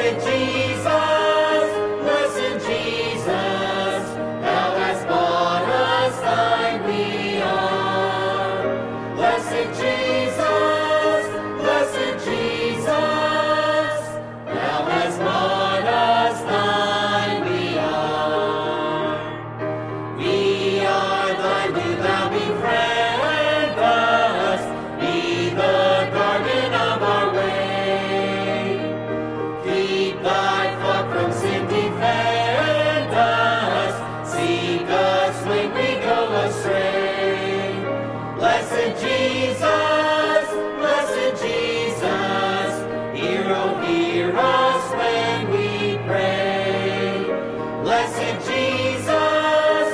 Blessed Jesus, blessed Jesus, thou hast bought us, thine we are. Blessed Jesus, blessed Jesus, thou hast bought us, thine we are. We are thine, do thou befriend us, be the guardian of our way. Keep thy flock from sin, defend us, seek us when we go astray. Blessed Jesus, hear us when we pray. Blessed Jesus,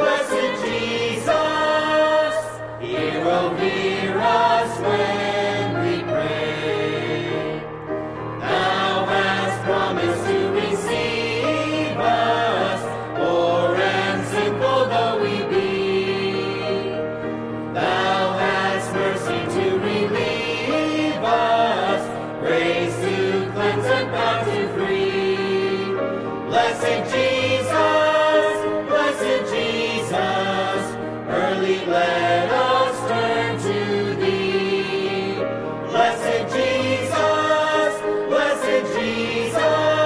hear us when we pray. Thou hast promised to receive us, poor and sinful though we be. Thou hast mercy to relieve us, grace to cleanse and power to free. Blessed Jesus, early let us turn to thee. Blessed Jesus,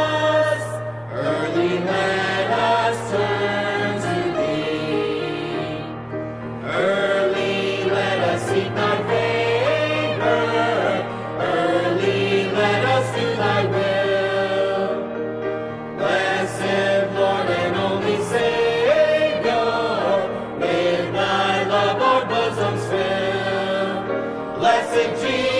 early let us turn to thee. Early let us seek thy favor, early let us do thy will. Blessed Lord and only Savior, with thy love our bosoms fill. Blessed Jesus,